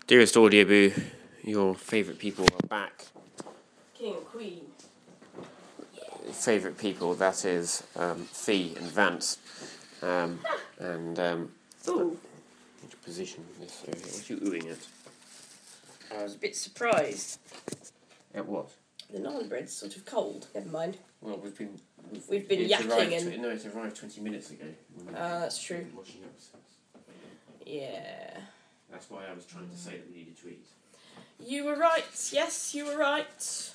Dearest Audioboo, your favourite people are back. King and Queen. Favourite people, that is Fee and Vance. Ooh. Need to position this over here. What are you oohing at? I was a bit surprised. At what? The naan bread's sort of cold. Never mind. Well, we've been yakking and... No, it arrived 20 minutes ago. That's true. Washing up since. Yeah. That's why I was trying to say that we needed to eat. You were right. Yes, you were right.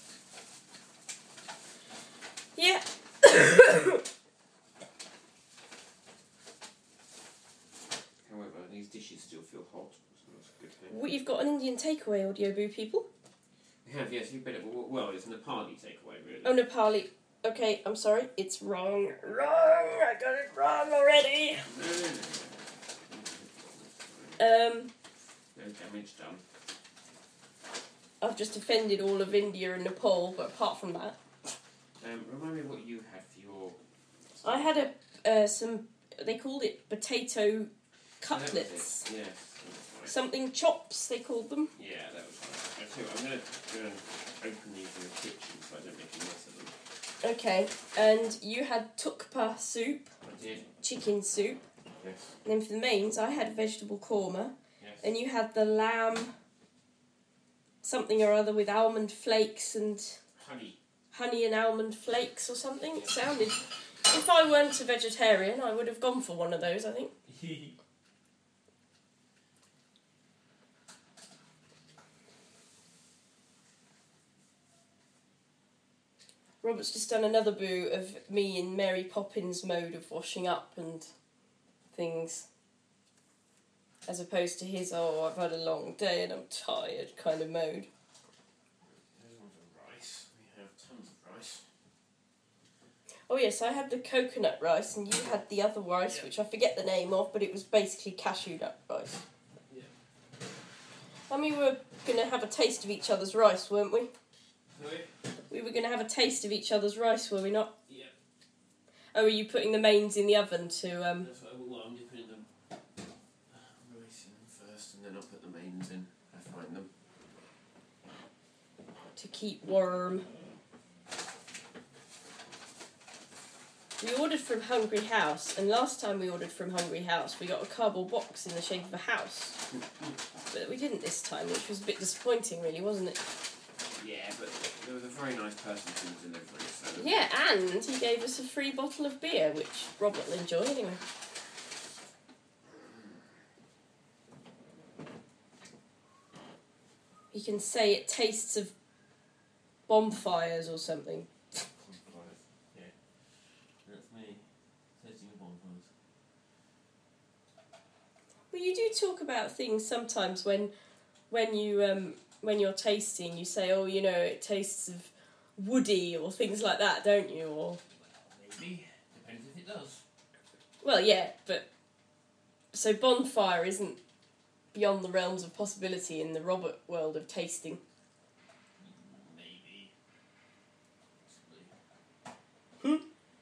Yeah. However, these dishes still feel hot, so that's a good thing. We've got an Indian takeaway, Audioboo people. We have, yes, you better. Well, it's a Nepali takeaway, really. Oh, Nepali. Okay, I'm sorry. It's wrong. Wrong! I got it wrong already. No damage done. I've just offended all of India and Nepal, but apart from that... Remind me what you had for your... I had some... They called it potato cutlets. Yes. Right. Something chops, they called them. Yeah, that was right. I tell you, I'm going to open these in the kitchen so I don't make a mess of them. Okay, and you had tukpa soup. I did. Chicken soup. Yes. And then for the mains, I had vegetable korma. Yes. And you had the lamb... something or other with almond flakes and... honey and almond flakes or something. It sounded... If I weren't a vegetarian, I would have gone for one of those, I think. Robert's just done another boo of me in Mary Poppins mode of washing up and things. As opposed to his, oh, I've had a long day and I'm tired kind of mode. Rice. We have tons of rice. Oh yes, I had the coconut rice and you had the other rice, which I forget the name of, but it was basically cashew nut rice. Yeah. And we were going to have a taste of each other's rice, weren't we? Sorry? We were going to have a taste of each other's rice, were we not? Yeah. Oh, are you putting the mains in the oven to... That's what I'm just putting the rice in first and then I'll put the mains in. I find them. To keep warm. We ordered from Hungry House, and last time we ordered from Hungry House, we got a cardboard box in the shape of a house. But we didn't this time, which was a bit disappointing, really, wasn't it? Yeah, but there was a very nice person to the delivery, so... Yeah, and he gave us a free bottle of beer, which Robert will enjoy anyway. He can say it tastes of bonfires or something. Yeah. That's me. Tasting of bonfires. Well, you do talk about things sometimes when you're tasting, you say, oh, you know, it tastes of woody or things like that, don't you? Or maybe. Depends if it does. well, yeah, but so bonfire isn't beyond the realms of possibility in the Robert world of tasting. Maybe. Possibly.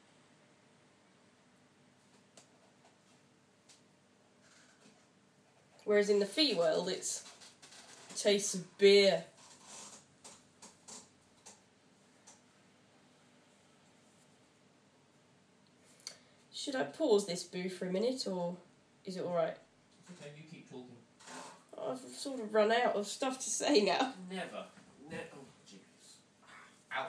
Whereas in the Fee world, it tastes of beer. Should I pause this boo for a minute, or is it alright? Okay, you keep talking. I've sort of run out of stuff to say now. Never. Oh, jeez. Ow.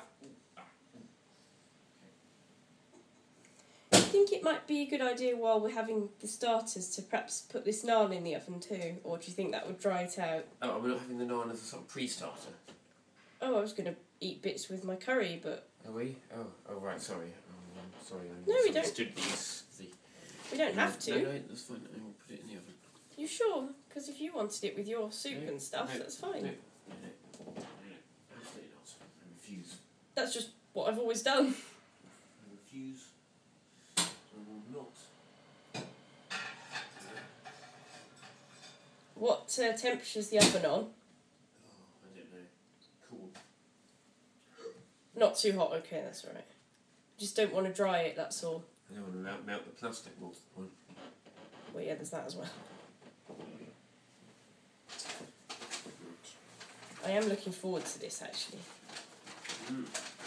I think it might be a good idea while we're having the starters to perhaps put this naan in the oven too, or do you think that would dry it out? Oh, we're not having the naan as a sort of pre-starter? Oh, I was going to eat bits with my curry, but... Are we? Oh, right, sorry. Sorry, I No, we don't. misunderstood these. We don't have to. No, that's fine. I will put it in the oven. You sure? Because if you wanted it with your soup and stuff, that's fine. No, absolutely not. I refuse. That's just what I've always done. I refuse. I will not. What temperature's the oven on? Oh, I don't know. Cool. Not too hot, okay, that's alright. Just don't want to dry it, that's all. I don't want to melt the plastic more. Well, yeah, there's that as well. I am looking forward to this, actually. I'm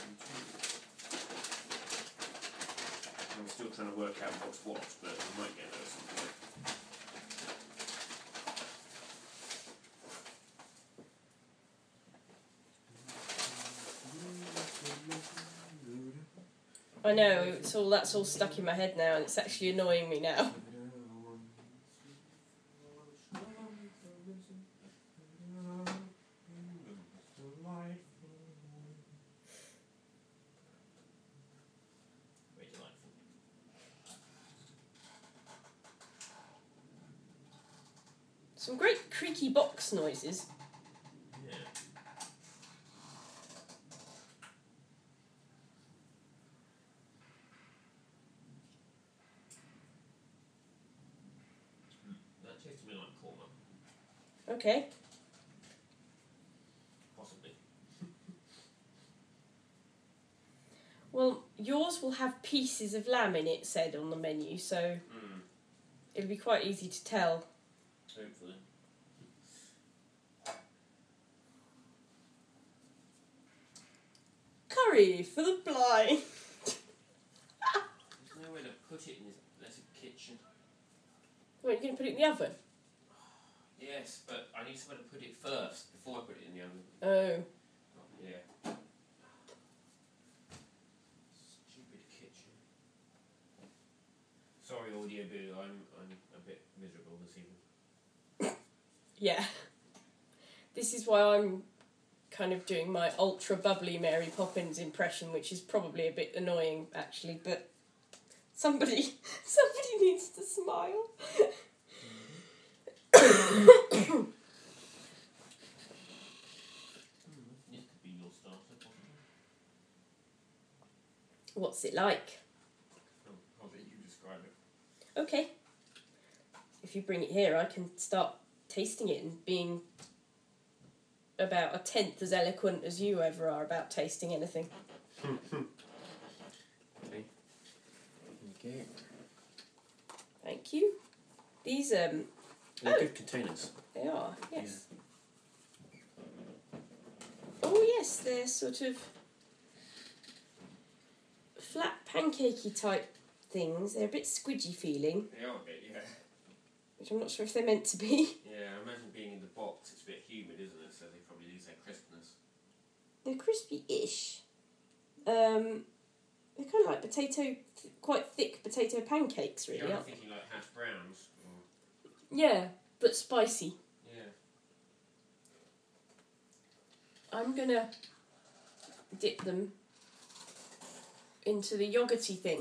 still trying to work out what's what, but I might get there at some point. I know, that's all stuck in my head now, and it's actually annoying me now. Very delightful. Some great creaky box noises. Yeah. That tastes to me like korma. Okay. Possibly. Well, yours will have pieces of lamb in it, said on the menu, so it'll be quite easy to tell. Hopefully. Curry for the blind. There's nowhere to put it in this kitchen. What, you're going to put it in the oven? Yes, but I need somewhere to put it first before I put it in the oven. Oh. Yeah. Stupid kitchen. Sorry, Audio Boo, I'm a bit miserable this evening. Yeah. This is why I'm kind of doing my ultra bubbly Mary Poppins impression, which is probably a bit annoying, actually, but somebody needs to smile. This could be your starter, possibly. What's it like? I'll let you describe it. Okay. If you bring it here, I can start tasting it and being about a tenth as eloquent as you ever are about tasting anything. Okay. Okay. Thank you. These, They're good containers. they are, yes. Oh, yes, they're sort of flat pancakey type things. They're a bit squidgy feeling, They are a bit, yeah. which I'm not sure if they're meant to be. Yeah, I imagine being in the box, it's a bit humid, isn't it? So they probably lose their crispness. They're crispy-ish. They're kind of like quite thick potato pancakes, really, Yeah, I'm aren't they? thinking like hash browns. Or... Yeah, but spicy. Yeah. I'm gonna dip them into the yogurty thing.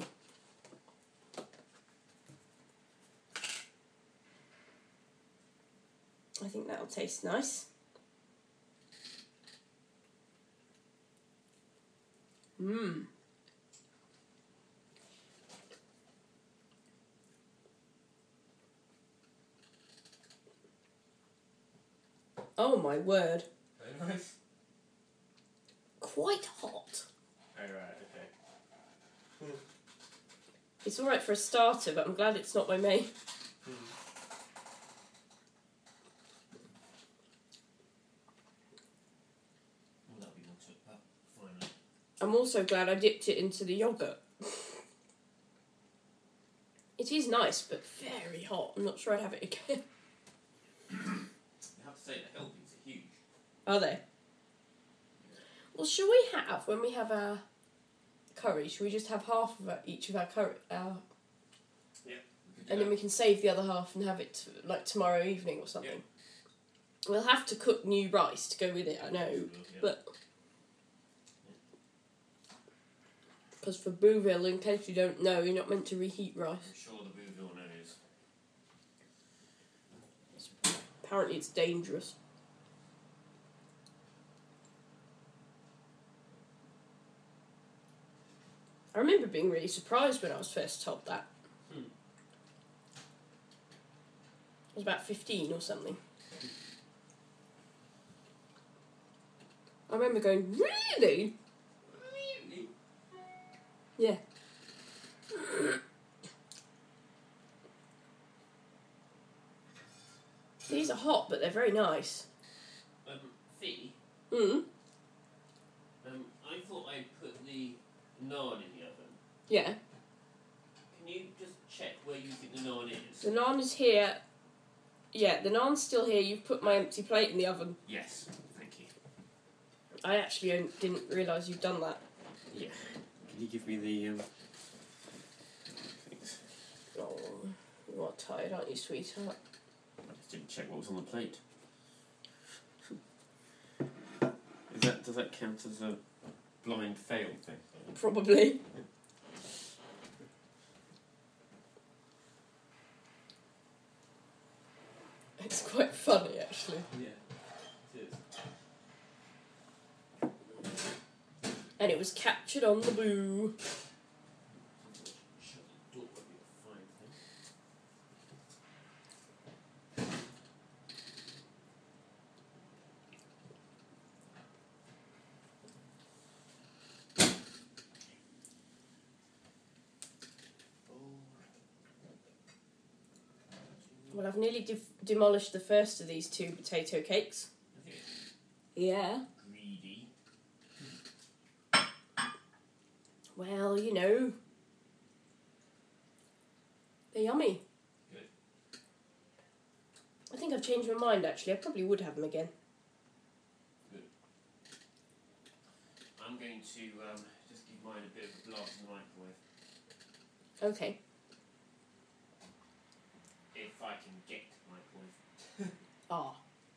I think that'll taste nice. Mmm. Oh my word. Very nice. Quite hot. Oh, right, okay. It's alright for a starter, but I'm glad it's not my main. Well, that'll be more to it, but finally. I'm also glad I dipped it into the yoghurt. It is nice, but very hot. I'm not sure I'd have it again. I have to say, the helpings are huge. Are they? Well, shall we have, when we have our curry, shall we just have half of each of our curry? Yeah. And then we can save the other half and have it like tomorrow evening or something. Yeah. We'll have to cook new rice to go with it, I know, but because for Bouville, in case you don't know, you're not meant to reheat rice. I'm sure the Bouville knows. Apparently, it's dangerous. I remember being really surprised when I was first told that. I was about 15 or something. I remember going, really? Really? Yeah. These are hot, but they're very nice. Fee, Mm. I thought I'd put the naan in the oven. Yeah. Can you just check where you think the naan is? The naan is here. Yeah, the naan's still here. You've put my empty plate in the oven. Yes, thank you. I actually didn't realise you'd done that. Yeah. Can you give me the things? Oh, you are tired, aren't you, sweetheart? I just didn't check what was on the plate. Does that count as a blind fail thing? Probably. It's quite funny, actually. Yeah, it is. And it was captured on the boo. Shut the door would be a fine thing. Well, I've nearly demolished the first of these 2 potato cakes. Yeah. Greedy. Well, you know. They're yummy. Good. I think I've changed my mind, actually. I probably would have them again. Good. I'm going to just give mine a bit of a blast in the microwave. Okay. If I can get to the microwave. Ah.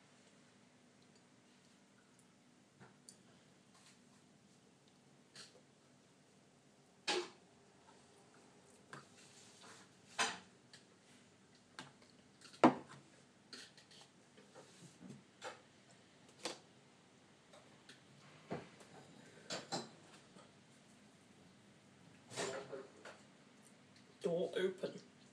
Door open.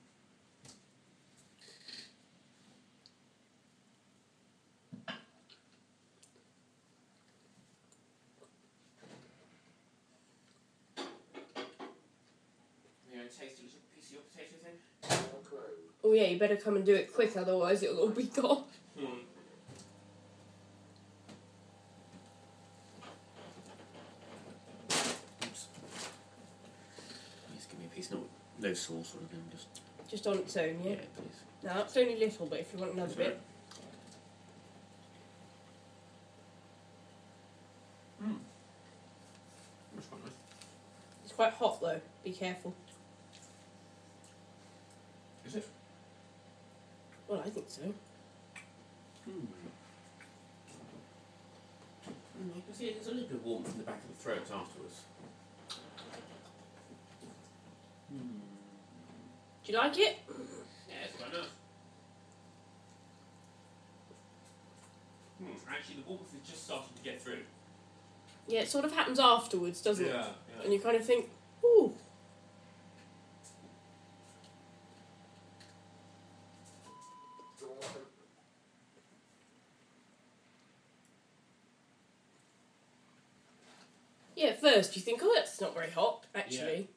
Taste a little piece of your potato thing? Oh yeah, you better come and do it quick, otherwise it'll all be gone. Oops. Please give me a piece, no sauce or anything, Just on its own, yeah? yeah, please. No, that's only little, but if you want another bit. That's quite nice. It's quite hot though, be careful. Is it? Well, I think so. You can see there's a little bit of warmth in the back of the throat afterwards. Do you like it? Yeah, it's quite nice. Actually, the warmth is just starting to get through. Yeah, it sort of happens afterwards, doesn't it? Yeah. And you kind of think, ooh. Yeah, at first you think, oh, that's not very hot, actually.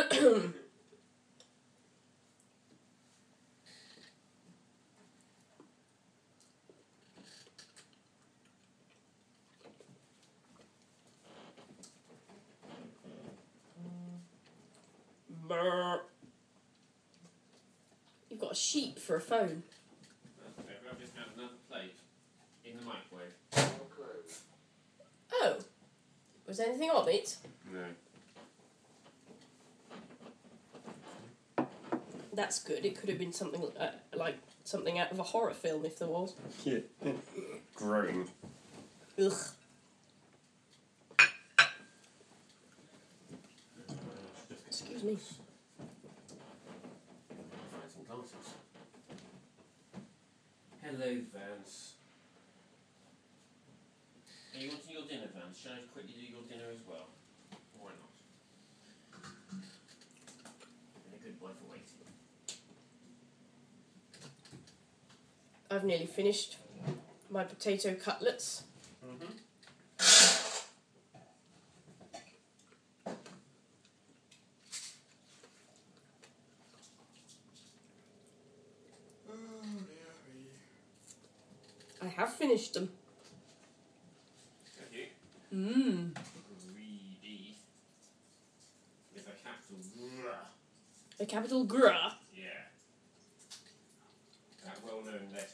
Brr. You've got a sheep for a phone. I've just had another plate in the microwave. Oh. Was there anything on it? No. That's good. It could have been something like something out of a horror film if there was. Yeah. Grown. Ugh. Excuse me. Find some glasses. Hello, Vance. Are you wanting your dinner, Vance? Shall I quickly do your dinner as well? Or why not? Been a good boy for waiting. I've nearly finished my potato cutlets. I have finished them. Good. Mmm. Greedy. With a capital GR. A capital GR. Yeah. That well-known letter.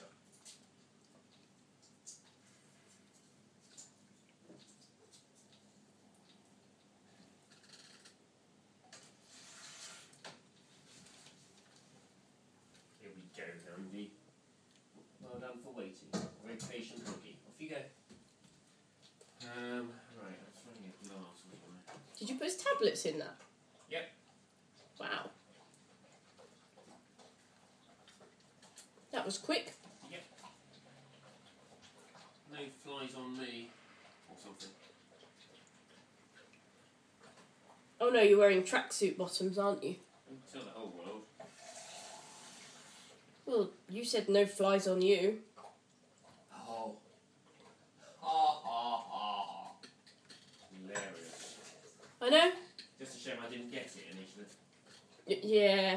Here we go, Andy. Well done for waiting. Very patient cookie. Off you go. Right, I'm trying to get glass or something. Did you put his tablets in that? Yep. Wow. That was quick. Yep. No flies on me. Or something. Oh no, you're wearing tracksuit bottoms, aren't you? Don't tell the whole world. Well, you said no flies on you. Oh. Ha ha ha ha. Hilarious. I know. Just a shame I didn't get it initially. Yeah.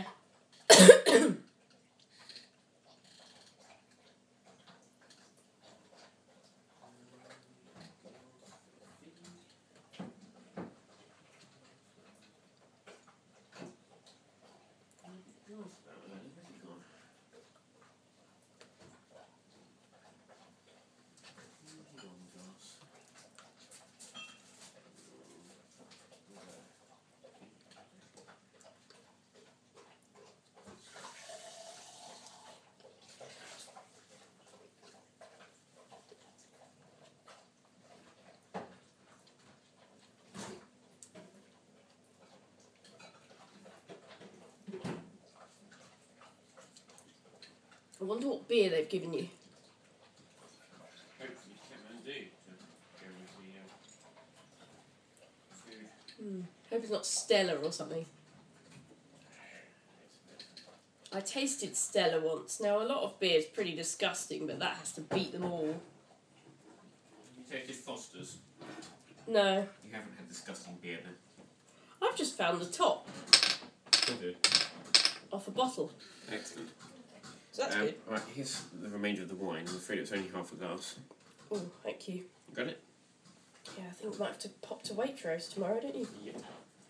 I wonder what beer they've given you. Hopefully Kathmandu to go with the food. Hope it's not Stella or something. I tasted Stella once. Now, a lot of beer is pretty disgusting, but that has to beat them all. You tasted Foster's. No. You haven't had disgusting beer then. I've just found the top Okay. off a bottle. Excellent. So that's good. Right, here's the remainder of the wine. I'm afraid it's only half a glass. Oh, thank you. You got it? Yeah, I think we might have to pop to Waitrose tomorrow, don't you? Yeah.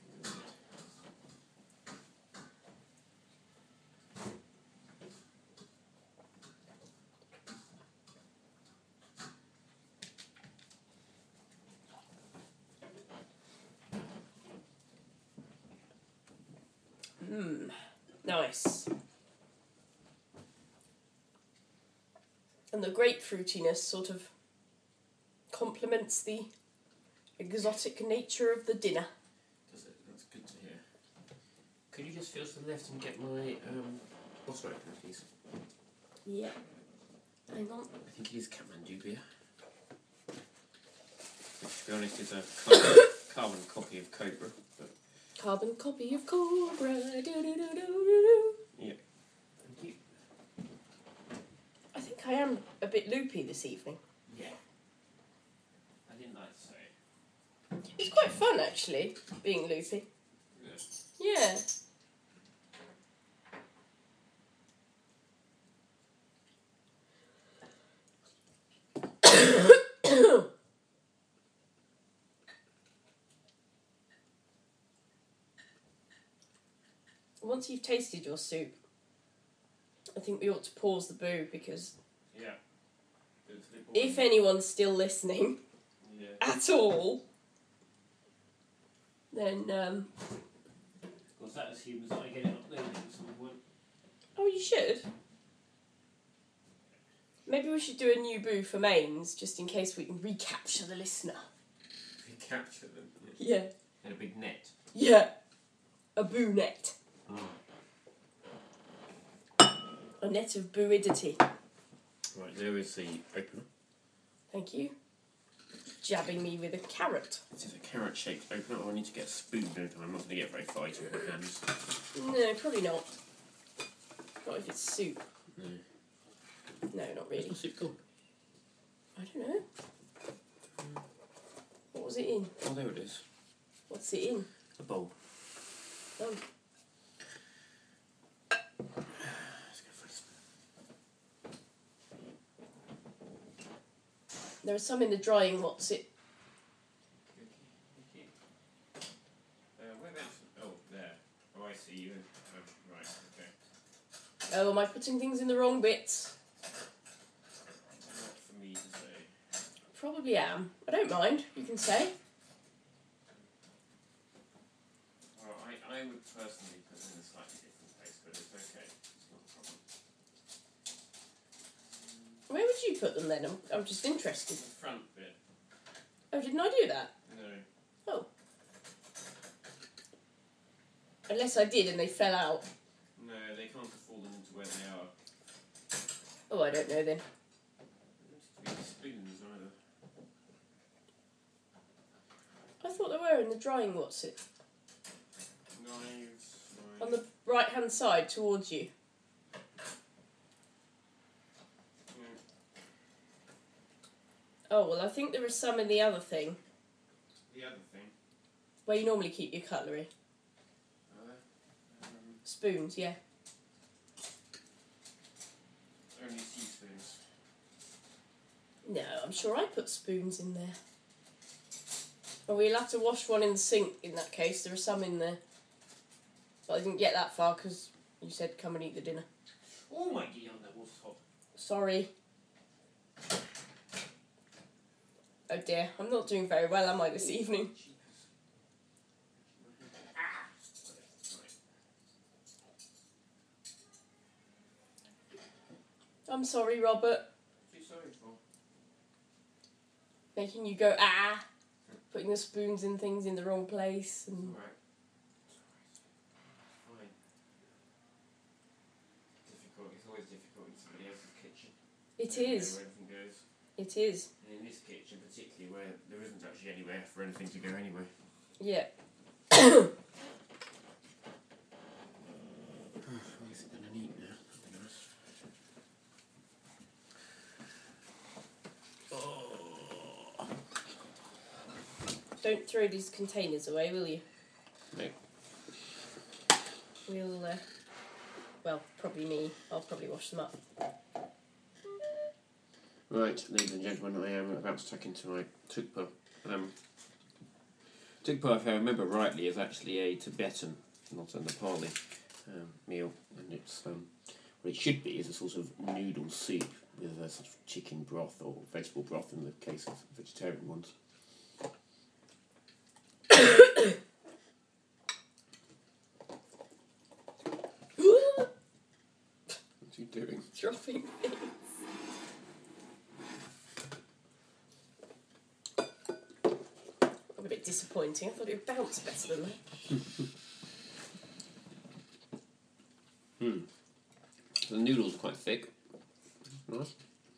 Nice. And the grapefruitiness sort of complements the exotic nature of the dinner. Does it? That's good to hear. Could you just feel to the left and get my bottle opener, please? Yeah. Hang on. I think it is Kathmandu beer. Which, to be honest, is a carbon copy of Cobra. But Carbon copy of Cobra. Do-do-do-do-do-do. yeah. Thank you. I think I am a bit loopy this evening. Yeah. I didn't like to say. It's quite fun, actually, being loopy. Yeah. Yeah. Once you've tasted your soup, I think we ought to pause the boo because Yeah. if anyone's still listening Yeah. at all, then Because that assumes that I get it uploaded at some point. oh, you should. Maybe we should do a new boo for mains just in case we can recapture the listener. We capture them. Yeah. In a big net. Yeah. A boo net. A net of booidity. Right, there is the opener. Thank you. Jabbing me with a carrot. This is a carrot-shaped opener. Oh, I need to get a spoon, don't I? I'm not going to get very fighty with my hands. No, probably not. Not if it's soup. No. No, not What's really. the soup called? I don't know. What was it in? Oh, there it is. What's it in? A bowl. Oh. Let's go for a spoon. There are some in the drying what's it Oh, am I putting things in the wrong bits? Not for me to say. Probably am. I don't mind. You can say. Well, I would personally put them in a slightly different place, but it's okay. It's not a problem. Where would you put them then? I'm just interested. The front bit. Oh, didn't I do that? No. Oh. Unless I did and they fell out. No, they can't have fallen into where they are. Oh, I don't know then. There don't seem to be spoons either. I thought they were in the drying what's it? Knives. On the right hand side towards you. Oh, well, I think there are some in the other thing. The other thing. Where you normally keep your cutlery. Spoons, yeah. Only teaspoons. No, I'm sure I put spoons in there. Well, we'll have to wash one in the sink in that case. There are some in there. But I didn't get that far because you said come and eat the dinner. Oh my god, that was hot. Sorry. Oh dear, I'm not doing very well, am I, this evening? I'm sorry, Robert. What are you sorry for? Making you go, ah! Putting the spoons and things in the wrong place. And Alright. Fine. Difficult. It's always difficult in somebody else's kitchen. it You know is. where everything goes. It is. And in this kitchen, particularly where there isn't actually anywhere for anything to go anyway. Yeah. What is it going to need now? Nothing else. Oh. Don't throw these containers away, will you? No. We'll, well, probably me. I'll probably wash them up. Right, ladies and gentlemen, I am about to tuck into my tukpa. Tukpa, if I remember rightly, is actually a Tibetan, not a Nepali meal, and it's what it should be is a sort of noodle soup with a sort of chicken broth or vegetable broth in the case of vegetarian ones. What are you doing? Dropping things. I'm a bit disappointing. I thought it would bounce better than that. The noodles are quite thick. Nice.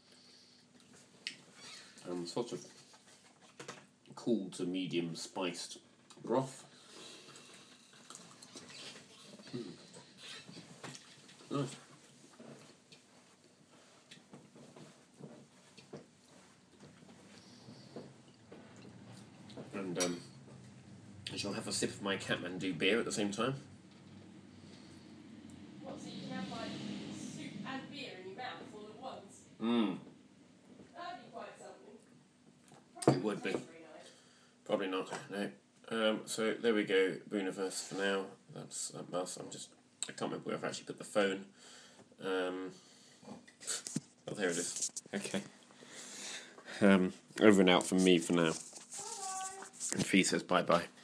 Sort of cool to medium spiced broth. Nice. And I shall have a sip of my Kathmandu beer at the same time. What, so you can have like soup and beer in your mouth all at once? That'd be quite something. It would be. Taste very nice. Probably not, no. So there we go, Booniverse for now. That's us. I can't remember where I've actually put the phone. Oh, there it is. Okay. Over and out from me for now. Bye-bye. And Fee says bye-bye.